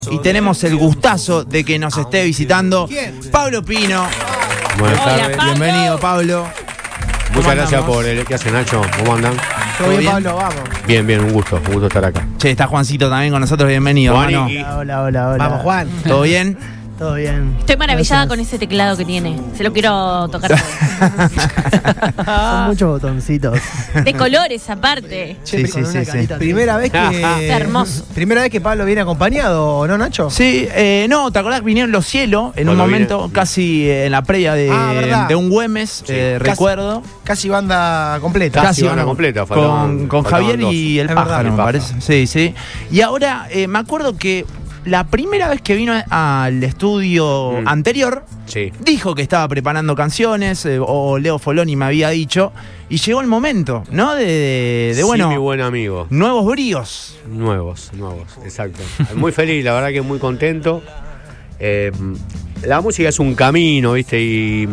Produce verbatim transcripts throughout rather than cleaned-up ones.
Y tenemos el gustazo de que nos esté visitando Pablo Pino. Buenas tardes. Pablo. Bienvenido, Pablo. Muchas gracias por el que hace Nacho. ¿Cómo andan? ¿Todo bien, Pablo? Vamos. Bien, bien, un gusto, un gusto estar acá. Che, está Juancito también con nosotros. Bienvenido, Juan y- hermano. y- Hola, hola, hola. Vamos, Juan. ¿Todo bien? Todo bien. Estoy maravillada Gracias. con ese teclado que tiene. Se lo quiero tocar. Son muchos botoncitos. De colores, aparte. Sí, sí, sí, sí. Primera vez que. Está hermoso. Primera vez que Pablo viene acompañado, ¿no, Nacho? Sí, eh, no, ¿te acordás que vinieron los cielos en un Cuando momento vine. casi eh, en la previa de, Ah, ¿verdad? de un Güemes, Sí. eh, Casi- recuerdo? Casi banda completa. Casi banda bueno, completa, con, faltaban- con faltaban Javier dos. y el Es verdad, pájaro, el me pájaro. parece. Sí, sí. Y ahora eh, me acuerdo que la primera vez que vino al estudio Mm. anterior, Sí. dijo que estaba preparando canciones, eh, o Leo Foloni me había dicho, y llegó el momento, ¿no? De, de, de, bueno, Sí, mi buen amigo. nuevos bríos. Nuevos, nuevos, exacto. Muy feliz, la verdad que muy contento. Eh, la música es un camino, ¿viste? Y,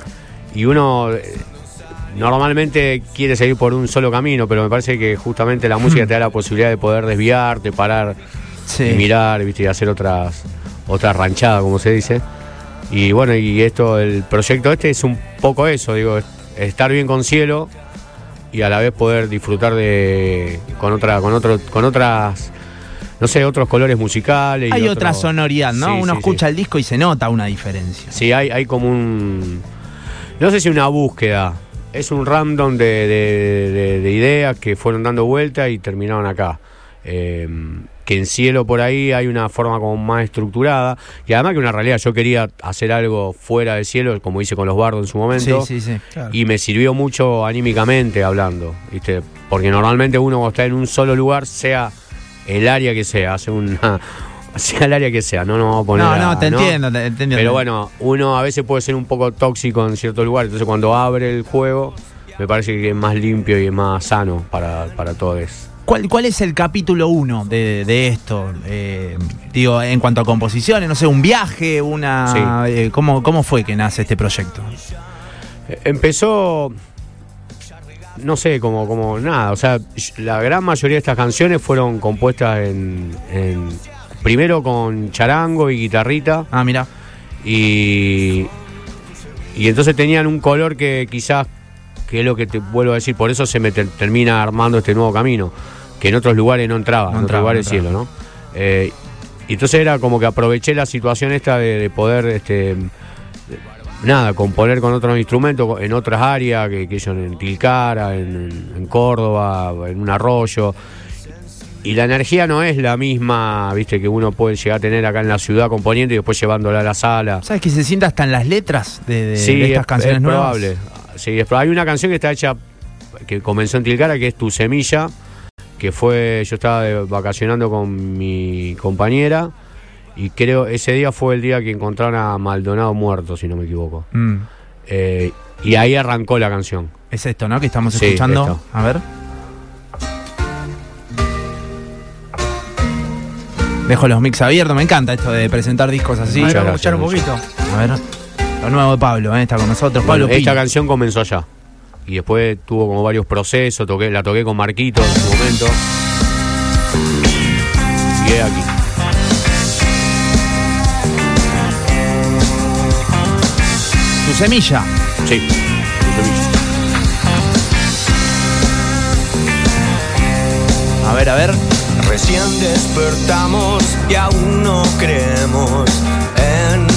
y uno eh, normalmente quiere seguir por un solo camino, pero me parece que justamente la música te da la posibilidad de poder desviarte, parar Sí. y mirar, ¿viste? Y hacer otras, otras ranchadas, como se dice. Y bueno, y esto, el proyecto este es un poco eso, digo, es- estar bien con Cielo y a la vez poder disfrutar de con otra, con otro, con otras, no sé, otros colores musicales. y Hay otro- otra sonoridad, ¿no? Sí, Uno sí, escucha sí. el disco y se nota una diferencia. Sí, hay, hay como un, no sé si una búsqueda, es un random de, de- de- de ideas que fueron dando vuelta y terminaron acá. Eh, que en Cielo por ahí hay una forma como más estructurada y además que una realidad, yo quería hacer algo fuera de Cielo, como hice con los Bardos en su momento. Sí, sí, sí. Claro. Y me sirvió mucho anímicamente hablando, ¿viste? Porque normalmente uno cuando está en un solo lugar, sea el área que sea, hace una, sea el área que sea, no nos vamos a poner No, a- no, te entiendo, te entiendo. Pero bueno, uno a veces puede ser un poco tóxico en cierto lugar, entonces cuando abre el juego, me parece que es más limpio y es más sano para, para todos. ¿Cuál, ¿Cuál es el capítulo uno de, de esto? Eh, digo, en cuanto a composiciones, no sé, un viaje, una... Sí. eh, ¿cómo, ¿Cómo fue que nace este proyecto? Eh, Empezó, no sé, como, como nada, o sea, la gran mayoría de estas canciones fueron compuestas en, en primero con charango y guitarrita. Ah, mira. Y, y entonces tenían un color que quizás, que es lo que te vuelvo a decir, por eso se me ter- termina armando este nuevo camino, que en otros lugares no entraba, No en entraba, otros lugares no entraba. cielo, ¿no? Eh, y entonces era como que aproveché la situación esta de, de poder, este, de- nada, componer con otros instrumentos en otras áreas, que, que son en Tilcara, en, en Córdoba, en un arroyo. Y la energía no es la misma, viste, que uno puede llegar a tener acá en la ciudad componiendo y después llevándola a la sala. ¿Sabes que se sienta hasta en las letras de, de- Sí, de estas es, canciones es nuevas? probable. Sí, es probable. Hay una canción que está hecha, que comenzó en Tilcara, que es Tu Semilla, que fue, yo estaba de- vacacionando con mi compañera y creo ese día fue el día que encontraron a Maldonado muerto, si no me equivoco. Mm, Eh, y ahí arrancó la canción. es esto, ¿no? Que estamos Sí, escuchando. esto. A ver. Dejo los mix abiertos, me encanta esto de presentar discos así. A ver, Muchas vamos a escuchar un gracias, poquito. A ver. Lo nuevo de Pablo, ¿eh? Está con nosotros. Pablo Bueno, esta Pino. canción comenzó allá. Y después tuvo como varios procesos, toqué, la toqué con Marquito en su momento. Y es aquí. Tu semilla. Sí, Tu Semilla. A ver, a ver. Recién despertamos y aún no creemos en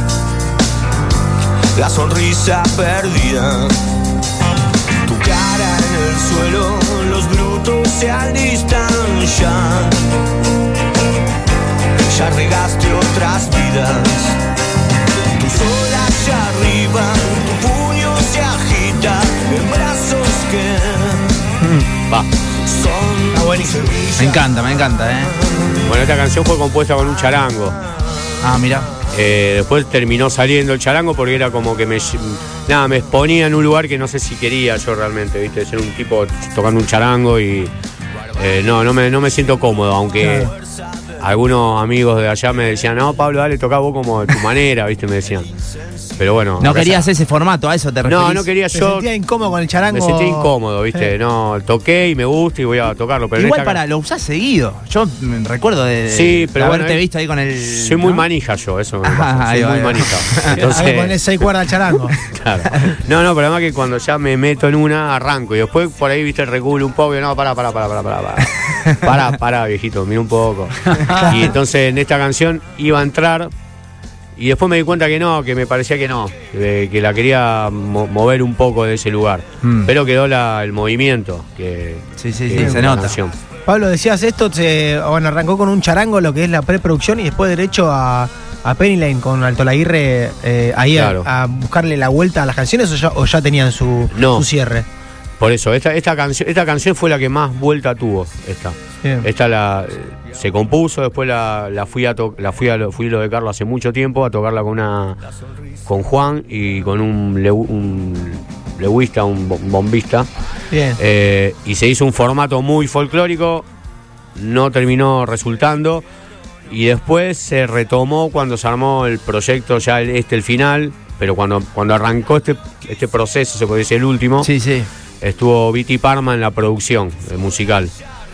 la sonrisa perdida. Tu cara en el suelo, los brutos se alistan ya. Ya regaste otras vidas. Tu sol allá arriba, tu puño se agita en brazos que Va. son Está buenísimo. Me encanta, me encanta, ¿eh? Bueno, esta canción fue compuesta con un charango. Ah, mira. Eh, después terminó saliendo el charango porque era como que me nada, me exponía en un lugar que no sé si quería yo realmente, ¿viste? Ser un tipo tocando un charango y eh, no, no me, no me siento cómodo, aunque algunos amigos de allá me decían, no, Pablo, dale, toca vos como de tu manera, ¿viste? Me decían. Pero bueno. No querías ese formato, a eso te referís. No, no quería ¿Te yo. sentías incómodo con el charango? Me sentí incómodo, ¿viste? Sí. No, toqué y me gusta y voy a tocarlo. Pero Igual en esta para, lo usás seguido. Yo me recuerdo de, Sí, pero de bueno, haberte eh, visto ahí con el. Soy muy ¿no? manija yo, eso me Ah, pasa. ahí Soy va, muy ahí va. manija. Ahí ponés Entonces, seis cuerdas al charango. claro. No, no, pero además que cuando ya me meto en una, arranco. Y después por ahí, viste, reculo un poco y no, pará, pará, pará, pará, pará, pará. Pará, pará, viejito, mira un poco. Y entonces en esta canción iba a entrar. Y después me di cuenta que no, que me parecía que no, que, que la quería mo- mover un poco de ese lugar. Mm. Pero quedó la, el movimiento. Que, Sí, sí, que sí, es se la nota. canción. Pablo, decías esto, se, bueno, arrancó con un charango lo que es la preproducción y después derecho a, a Penny Lane con Alto Laguirre eh, ahí a- Claro. a, buscarle la vuelta a las canciones o ya, o ya tenían su, No. su cierre. Por eso, esta, esta, canción, esta canción fue la que más vuelta tuvo. Esta. Bien. Esta la, se compuso, después la, la fui a to- la fui a lo, fui lo de Carlos hace mucho tiempo a tocarla con una con Juan y con un, leu- un leuista, un bo- bombista. Bien. Eh, y se hizo un formato muy folclórico, no terminó resultando. Y después se retomó cuando se armó el proyecto, ya el, este el final, pero cuando, cuando arrancó este, este proceso, se puede decir el último, Sí, sí. estuvo Viti Parma en la producción eh, musical.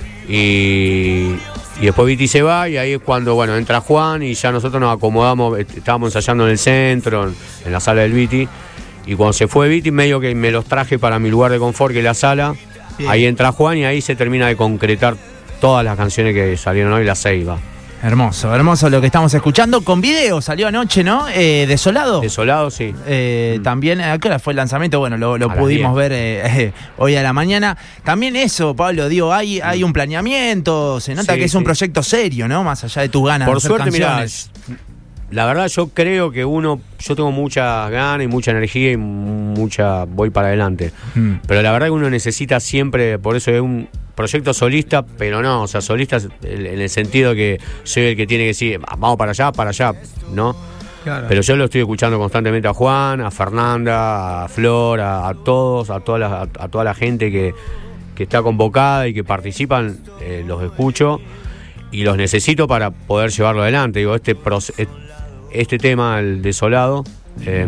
Y, y después Viti se va y ahí es cuando bueno entra Juan y ya nosotros nos acomodamos, est- estábamos ensayando en el centro, en, en la sala del Viti. Y cuando se fue Viti, medio que me los traje para mi lugar de confort, que es la sala. Bien. Ahí entra Juan y ahí se termina de concretar todas las canciones que salieron hoy, las seis va. Hermoso, hermoso lo que estamos escuchando. Con video salió anoche, ¿no? Eh, Desolado. Desolado, sí. Eh, Mm. También, ¿a qué hora fue el lanzamiento? Bueno, lo, lo A las pudimos diez. ver eh, eh, hoy a la mañana. También eso, Pablo, digo, hay, hay un planeamiento, se nota Sí, que es un sí. proyecto serio, ¿no? Más allá de tus ganas de Por hacer suerte, mirá, canciones. la verdad yo creo que uno, yo tengo muchas ganas y mucha energía y mucha, voy para adelante. Mm. Pero la verdad que uno necesita siempre, por eso es un proyecto solista, pero no, o sea, solista en el sentido que soy el que tiene que decir, vamos para allá, para allá, ¿no? Claro. Pero yo lo estoy escuchando constantemente a Juan, a Fernanda, a Flor, a, a todos, a toda la, a, a toda la gente que, que está convocada y que participan, eh, los escucho y los necesito para poder llevarlo adelante. Digo, este, proce- este tema, el Desolado, eh,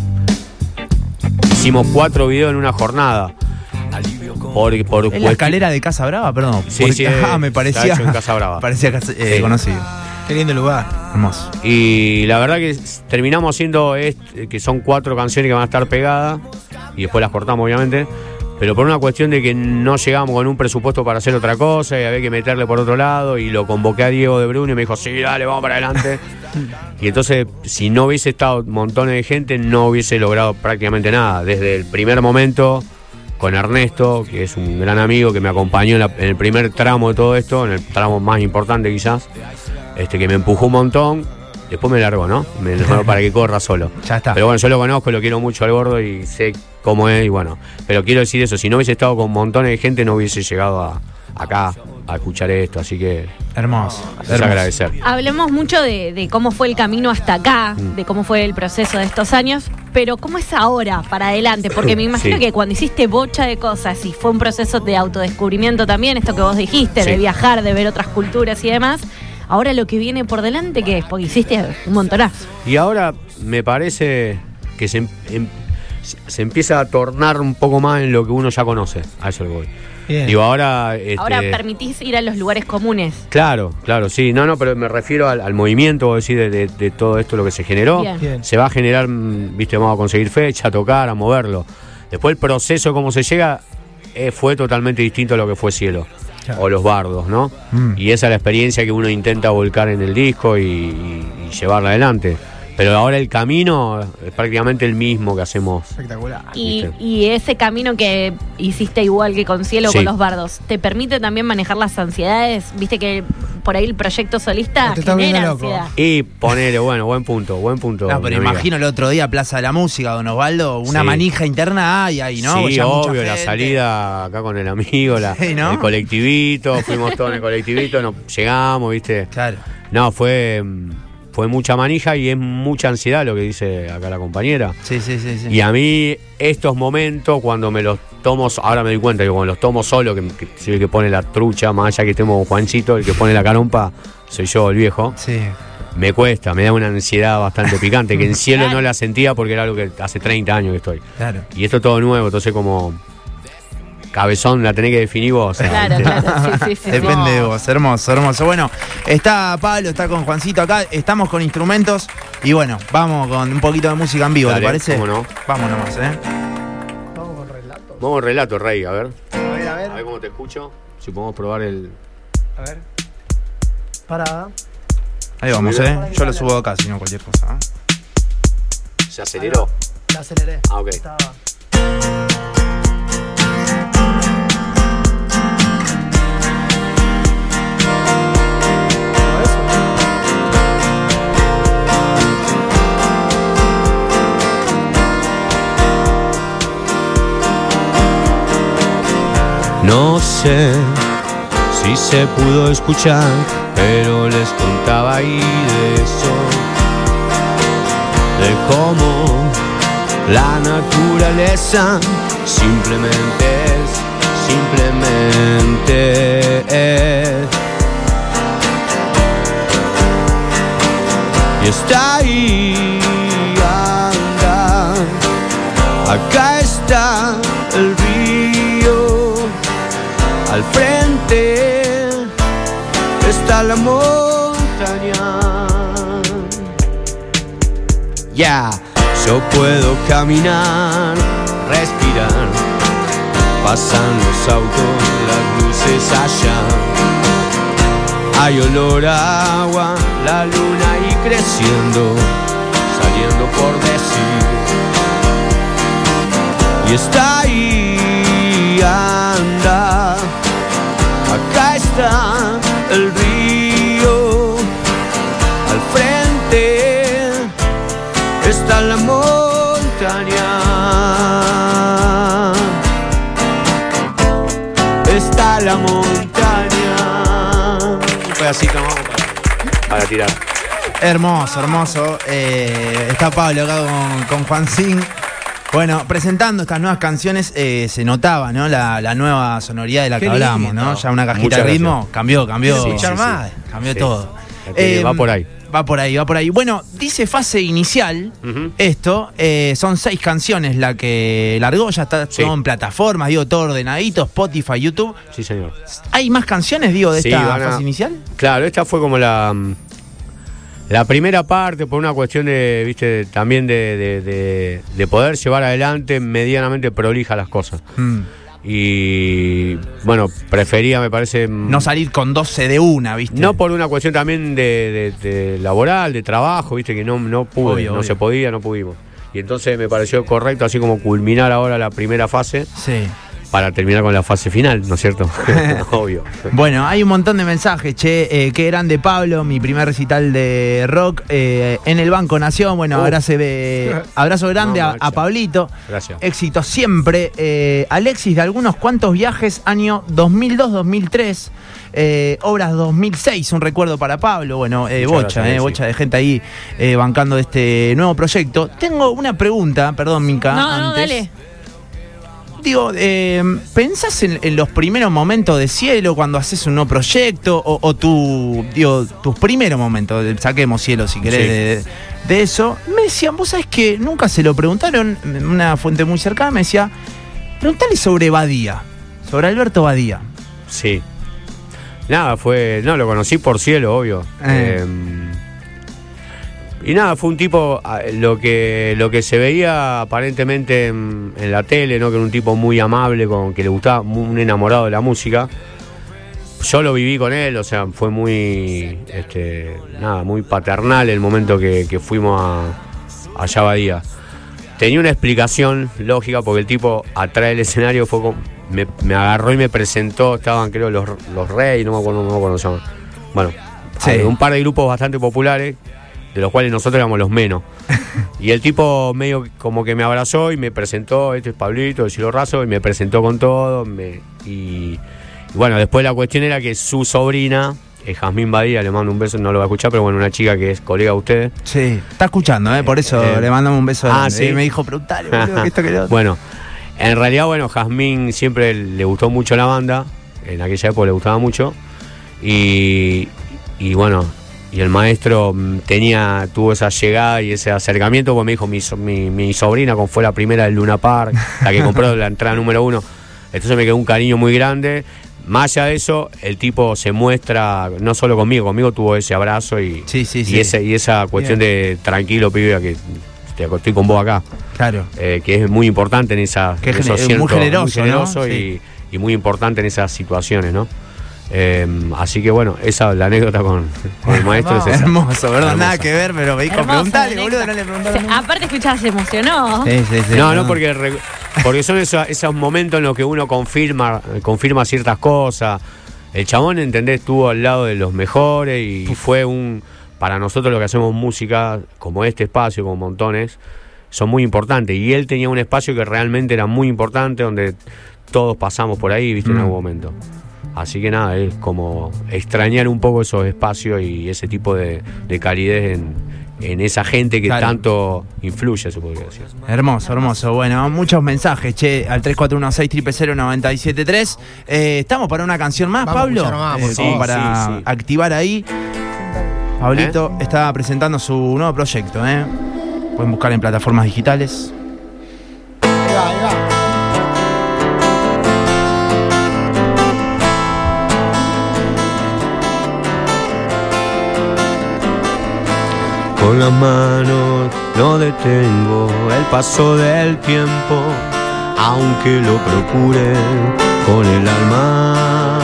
hicimos cuatro videos en una jornada. Por, por ¿Es la cuesti- escalera de Casa Brava? Perdón. Sí, Porque- sí, ah, me está parecía. hecho en Casa Brava. Parecía casa- eh, Sí. conocido. Qué lindo lugar. Hermoso. Y la verdad que s- terminamos haciendo est- que son cuatro canciones que van a estar pegadas y después las cortamos obviamente, pero por una cuestión de que no llegamos con un presupuesto para hacer otra cosa y había que meterle por otro lado y lo convoqué a Diego de Bruno y me dijo, sí, dale, vamos para adelante. Y entonces, si no hubiese estado montones de gente, no hubiese logrado prácticamente nada. Desde el primer momento con Ernesto, que es un gran amigo que me acompañó en, la- en el primer tramo de todo esto, en el tramo más importante quizás, este que me empujó un montón, después me largó, ¿no? Me largó para que corra solo. Ya está. Pero bueno, yo lo conozco, lo quiero mucho al gordo y sé cómo es y bueno. Pero quiero decir eso, si no hubiese estado con montones de gente, no hubiese llegado a, acá a escuchar esto, así que Hermoso. es hermoso. agradecer. Hablemos mucho de, de cómo fue el camino hasta acá, de cómo fue el proceso de estos años, pero ¿cómo es ahora para adelante? Porque me imagino Sí. que cuando hiciste bocha de cosas y fue un proceso de autodescubrimiento también, esto que vos dijiste, de Sí. viajar, de ver otras culturas y demás, ahora lo que viene por delante, ¿qué es? Porque hiciste un montonazo. Y ahora me parece que se, em- em- se empieza a tornar un poco más en lo que uno ya conoce. A eso le voy. Bien. Digo, ahora... este, Ahora permitís ir a los lugares comunes. Claro, claro, sí. No, no, pero me refiero al, al movimiento, vos decís, de, de- de todo esto, lo que se generó. Bien. Bien. Se va a generar, mm, viste, vamos a conseguir fecha, a tocar, a moverlo. Después el proceso, cómo se llega, eh, fue totalmente distinto a lo que fue Cielo. Claro. O Los Bardos, ¿no? Mm. Y esa es la experiencia que uno intenta volcar en el disco y, y- y llevarla adelante. Pero ahora el camino es prácticamente el mismo que hacemos. Espectacular. Y, ¿Viste? y ese camino que hiciste igual que con Cielo, Sí. con Los Bardos, ¿te permite también manejar las ansiedades? Viste que por ahí el proyecto solista No te estás genera volviendo loco. ansiedad. Y ponele, bueno, buen punto, buen punto. No, pero mi amiga. imagino el otro día, Plaza de la Música, Don Osvaldo, una Sí. manija interna hay ahí, ¿no? Sí, Ya mucha obvio, la gente. salida acá con el amigo, la, Sí, ¿no? el colectivito, fuimos todos en el colectivito, nos llegamos, ¿viste? Claro. No, fue, mm, fue mucha manija y es mucha ansiedad lo que dice acá la compañera. Sí, sí, sí, sí. Y a mí estos momentos, cuando me los tomo, ahora me doy cuenta que cuando los tomo solo, que, que soy el que pone la trucha, más allá que estemos con Juancito, el que pone la carompa, soy yo, el viejo. Sí. Me cuesta, me da una ansiedad bastante picante, que en cielo Claro. no la sentía porque era algo que hace treinta años que estoy. Claro. Y esto es todo nuevo, entonces como cabezón la tenés que definir vos. Claro, ¿viste? claro, sí, sí, sí. Depende sí. de vos, hermoso, hermoso. Bueno, está Pablo, está con Juancito acá, estamos con instrumentos y bueno, vamos con un poquito de música en vivo, Dale, ¿te parece? cómo no. Vamos nomás, ¿eh? Vamos con relato. Vamos al relato, Rey, a ver. A ver, a A ver ver. cómo te escucho. Si podemos probar el... A ver. Parada. Ahí vamos, ¿eh? Yo lo subo acá, si no cualquier cosa. ¿eh? ¿Se aceleró? La aceleré. Ah, ok. Estaba. No sé si se pudo escuchar, pero les contaba ahí de eso, de cómo la naturaleza simplemente es, simplemente es. Y está ahí, anda, acá está el río, al frente está la montaña. Ya, yo puedo caminar, respirar, pasan los autos, las luces allá. Hay olor a agua, la luna ahí creciendo, saliendo por decir. Y está ahí, anda, acá está el río, al frente está la montaña, está la montaña. Un pedacito más para, para tirar. Hermoso, hermoso. Eh, está Pablo acá con, con Juancín. Bueno, presentando estas nuevas canciones, eh, se notaba, ¿no? La, la nueva sonoridad de la Qué que hablábamos, lindo. ¿no? Ya una cajita Muchas de ritmo, gracias. cambió, cambió. Quiero escuchar sí, sí. más. Cambió Sí. todo. Eh, va por ahí. Va por ahí, va por ahí. Bueno, dice fase inicial, Ujú. esto, eh, son seis canciones la que largó, ya está Sí. todo en plataformas, digo, todo ordenadito, Spotify, YouTube. Sí, señor. ¿Hay más canciones, digo, de Sí, esta van a- fase inicial? Claro, esta fue como la la primera parte, por una cuestión de, viste, también de, de, de, de poder llevar adelante medianamente prolija las cosas. Mm. Y bueno, prefería, me parece. No salir con doce de una, ¿viste? No por una cuestión también de, de- de laboral, de trabajo, viste, que no, no pude, Obvio, no obvio. se podía, no pudimos. Y entonces me pareció correcto, así como culminar ahora la primera fase Sí. para terminar con la fase final, ¿no es cierto? Obvio. Bueno, hay un montón de mensajes, che, eh, qué grande Pablo, mi primer recital de rock eh, en el Banco Nación. Bueno, Uh. abrazo, eh, abrazo grande No, a, macho. a Pablito. Gracias. Éxito siempre. Eh, Alexis, de algunos cuantos viajes, año dos mil dos dos mil tres, eh, obras dos mil seis, un recuerdo para Pablo. Bueno, eh, Muchas bocha, gracias, eh, Alexis. bocha de gente ahí eh, bancando este nuevo proyecto. Tengo una pregunta, perdón, Mica. No, no, antes. dale. Digo, eh, ¿pensás en, en los primeros momentos de Cielo cuando haces un nuevo proyecto? O, o tu, digo, tus primeros momentos, de- saquemos Cielo si querés, Sí. de, de eso. Me decían, vos sabés que nunca se lo preguntaron, una fuente muy cercana me decía, preguntale sobre Badía, sobre Alberto Badía. Sí. Nada, fue. No, lo conocí por Cielo, obvio. Eh. Eh, y nada, fue un tipo. ah, Lo que, lo que se veía aparentemente en, en la tele, ¿no? Que era un tipo muy amable, con que le gustaba, muy- un enamorado de la música. Yo lo viví con él, o sea, fue muy. Este, nada, muy paternal el momento que, que fuimos a, allá a Badía. Tenía una explicación lógica porque el tipo atrás del escenario fue como, me, me agarró y me presentó, estaban creo los, los Reyes, no me acuerdo, no me acuerdo cómo se llaman. Bueno, Sí. hay un par de grupos bastante populares, de los cuales nosotros éramos los menos. Y el tipo medio como que me abrazó y me presentó, este es Pablito, de Cielo Raso, y me presentó con todo. Me, y, y bueno, después la cuestión era que su sobrina eh, Jazmín Badía, le mando un beso, no lo va a escuchar, pero bueno, una chica que es colega de ustedes. Sí, está escuchando, ¿eh? Por eso Eh, le mandamos un beso. ah, grande. ¿sí? Y me dijo, preguntale, boludo, que esto que lo otro. Bueno, en realidad, bueno, Jazmín siempre le gustó mucho la banda, en aquella época le gustaba mucho, y, y bueno, y el maestro mm, tenía, tuvo esa llegada y ese acercamiento, porque me dijo, mi, so- mi, mi sobrina, como fue la primera del Luna Park, la que compró la entrada número uno, entonces me quedó un cariño muy grande. Más allá de eso, el tipo se muestra, no solo conmigo, conmigo tuvo ese abrazo y, Sí, sí, y, sí. ese, y esa cuestión de tranquilo, pibe, que te- estoy con vos acá. Claro. Eh, que es muy importante en, esa, Que en es esos muy ciertos- generoso, muy generoso ¿no? y, Sí. y muy importante en esas situaciones, ¿no? Eh, así que bueno, esa la anécdota con, con el maestro es esa. Hermoso, ¿verdad? Hermosa. Nada que ver, pero me dijo, Hermosa preguntale, la boludo, no anécdota. le preguntaron Se- nunca. aparte, escuchás, se emocionó. Sí, sí, sí. No, no, porque, re- porque son esos, esos momentos en los que uno confirma, confirma ciertas cosas. El chabón, ¿entendés? Estuvo al lado de los mejores y fue un... Para nosotros lo que hacemos música, como este espacio, como montones, son muy importantes. Y él tenía un espacio que realmente era muy importante, donde todos pasamos por ahí, viste, en Mm. algún momento. Así que nada, es como extrañar un poco esos espacios y ese tipo de, de calidez en, en esa gente que Claro. tanto influye, se podría decir. Hermoso, hermoso. Bueno, muchos mensajes, che, al tres cuatro uno seis cero cero cero nueve siete tres. Eh, ¿Estamos para una canción más, Vamos a Pablo? escuchar más, por Eh, como favor. para Sí, sí. activar ahí. Pablito está presentando su nuevo proyecto, ¿eh? Pueden buscar en plataformas digitales. Ahí va, ahí va. Con las manos no detengo el paso del tiempo, aunque lo procure con el alma.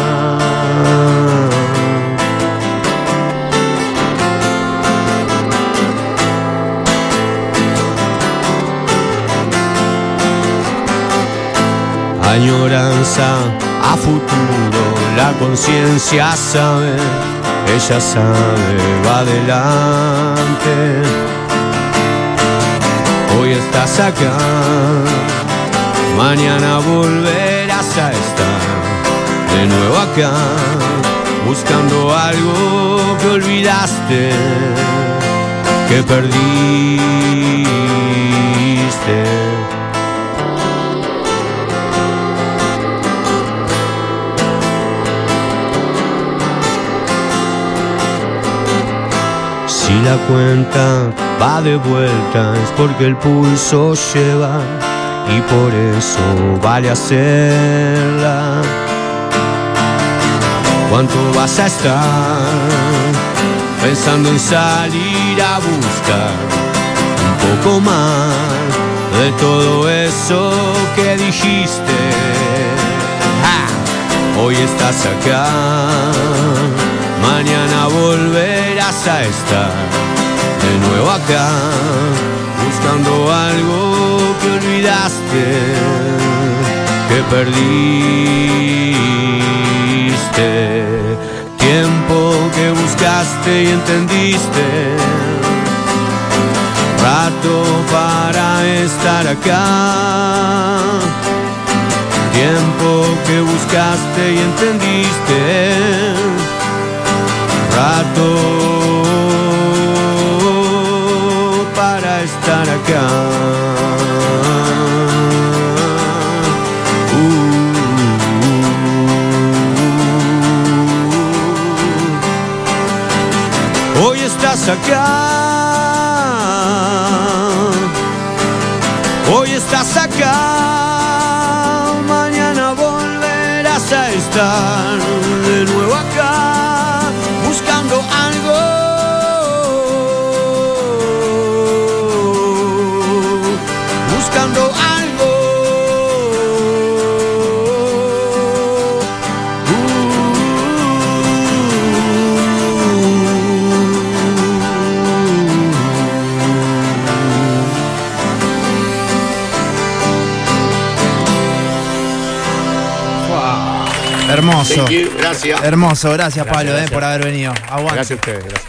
Añoranza a futuro, la conciencia sabe, ella sabe, va adelante. Hoy estás acá, mañana volverás a estar de nuevo acá, buscando algo que olvidaste, que perdiste. Si la cuenta va de vuelta es porque el pulso lleva y por eso vale hacerla. ¿Cuánto vas a estar pensando en salir a buscar un poco más de todo eso que dijiste? ¡Ja! Hoy estás acá, mañana volverás a estar de nuevo acá, buscando algo que olvidaste, que perdiste. Tiempo que buscaste y entendiste, rato para estar acá. Tiempo que buscaste y entendiste, rato para estar acá. Uh, hoy estás acá, hoy estás acá, mañana volverás a estar de nuevo acá, buscando algo, buscando algo. Hermoso. Thank you, gracias. Hermoso, gracias, Gracias, Pablo, gracias. Eh, por haber venido. Aguante. Gracias a ustedes, gracias.